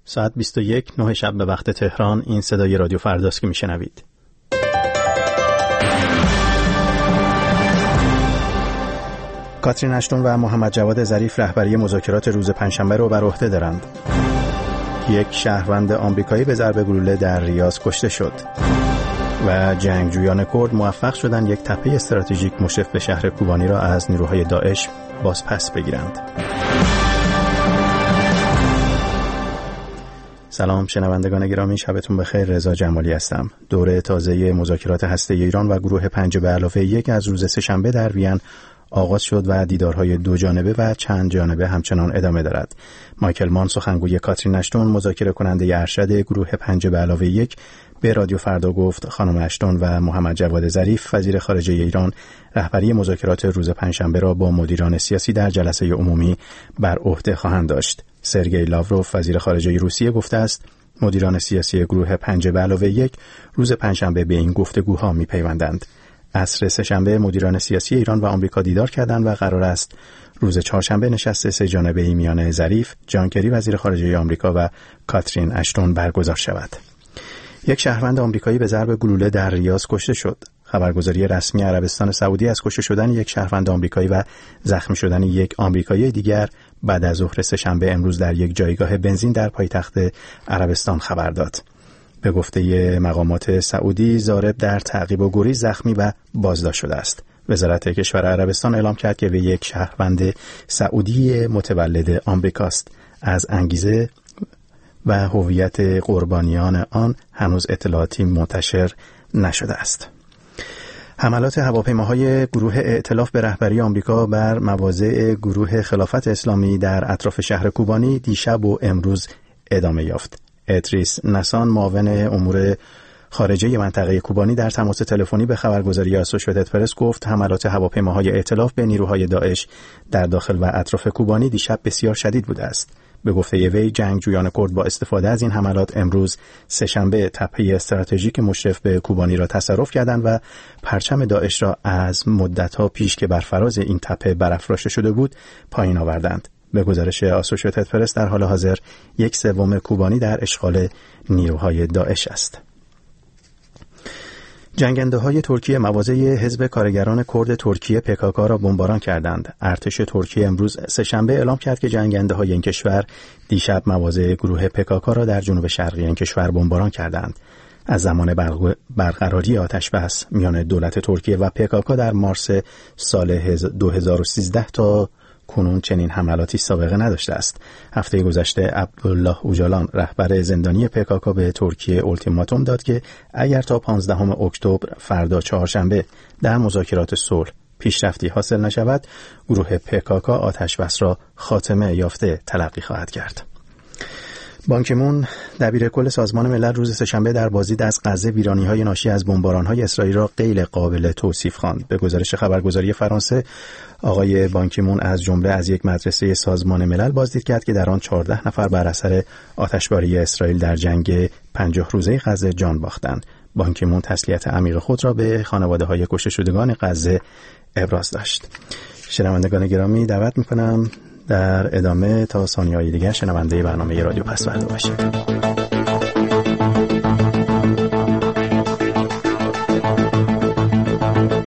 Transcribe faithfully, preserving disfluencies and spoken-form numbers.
ساعت بیست و یک نه شب به وقت تهران. این صدای رادیو فرداست که میشنوید. کاترین اشتون و محمد جواد ظریف رهبری مذاکرات روز پنجشنبه رو بر عهده دارند. یک شهروند آمریکایی به ضرب گلوله در ریاض کشته شد و جنگجویان کرد موفق شدند یک تپه استراتژیک مشرف به شهر کوبانی را از نیروهای داعش بازپس بگیرند. سلام شنوندگان گرامی، شبتون بخیر. رضا جمالی هستم. دوره تازه مذاکرات هسته‌ای ایران و گروه پنج به علاوه یک از روز سه‌شنبه در وین آغاز شد و دیدارهای دو جانبه و چند جانبه همچنان ادامه دارد. مایکل مان، سخنگوی کاترین اشتون، مذاکره کننده ارشد گروه پنج به علاوه یک، به رادیو فردا گفت خانم اشتون و محمد جواد ظریف وزیر خارجه ایران رهبری مذاکرات روز پنجشنبه را با مدیران سیاسی در جلسه عمومی بر عهده خواهند داشت. سرگئی لاوروف وزیر خارجه روسیه گفته است مدیران سیاسی گروه پنج به علاوه یک روز پنجشنبه به این گفتگوها می‌پیوندند. عصر سه‌شنبه مدیران سیاسی ایران و آمریکا دیدار کردند و قرار است روز چهارشنبه نشست سه جانبه‌ای میان ظریف، جان کری وزیر خارجه آمریکا و کاترین اشتون برگزار شود. یک شهروند آمریکایی به ضرب گلوله در ریاض کشته شد. خبرگزاری رسمی عربستان سعودی از کشته شدن یک شهروند آمریکایی و زخمی شدن یک آمریکایی دیگر بعد از ظهر سه‌شنبه امروز در یک جایگاه بنزین در پایتخت عربستان خبر داد. به گفته مقامات سعودی، ضارب در تعقیب و گریز زخمی و بازداشت شده است. وزارت کشور عربستان اعلام کرد که به یک شهروند سعودی متولد آمریکاست. از انگیزه و هویت قربانیان آن هنوز اطلاعاتی منتشر نشده است. حملات هواپیماهای گروه ائتلاف به رهبری آمریکا بر مواضع گروه خلافت اسلامی در اطراف شهر کوبانی دیشب و امروز ادامه یافت. ادریس نسان، معاون امور خارجه منطقه کوبانی، در تماس تلفنی به خبرگزاری اسوشییتد پرس گفت حملات هواپیماهای ائتلاف به نیروهای داعش در داخل و اطراف کوبانی دیشب بسیار شدید بوده است. به گفته وی، جنگجویان کرد با استفاده از این حملات امروز سه‌شنبه تپه استراتژیک مشرف به کوبانی را تصرف کردند و پرچم داعش را از مدت‌ها پیش که بر فراز این تپه برافراشته شده بود پایین آوردند. به گزارش اسوشییتد پرس در حال حاضر یک سوم کوبانی در اشغال نیروهای داعش است. جنگنده‌های ترکیه مواضع حزب کارگران کرد ترکیه پکاکا را بمباران کردند. ارتش ترکیه امروز سه‌شنبه اعلام کرد که جنگنده‌های این کشور دیشب مواضع گروه پکاکا را در جنوب شرقی این کشور بمباران کردند. از زمان برقراری آتش‌بس میان دولت ترکیه و پکاکا در مارس سال دو هزار و سیزده تا کنون چنین حملاتی سابقه نداشته است. هفته گذشته عبدالله اوجالان، رهبر زندانی پکاکا، به ترکیه التیماتوم داد که اگر تا پانزدهم اکتبر فردا چهارشنبه در مذاکرات صلح پیشرفتی حاصل نشود، گروه پکاکا آتش‌بس را خاتمه یافته تلقی خواهد کرد. بان کی مون، دبیر کل سازمان ملل، روز سه‌شنبه در بازدید از غزه ویرانی‌های ناشی از بمباران‌های اسرائیل را غیر قابل توصیف خواند. به گزارش خبرگزاری فرانسه، آقای بان کی مون از جمله از یک مدرسه سازمان ملل بازدید کرد که در آن چهارده نفر بر اثر آتشباری اسرائیل در جنگ پنجاه روزه غزه جان باختند. بان کی مون تسلیت عمیق خود را به خانواده‌های کشته شدگان غزه ابراز داشت. شنوندگان گرامی، دعوت می‌کنم در ادامه تا ثانیه‌های دیگر شنونده برنامه رادیو پسوردا باشید.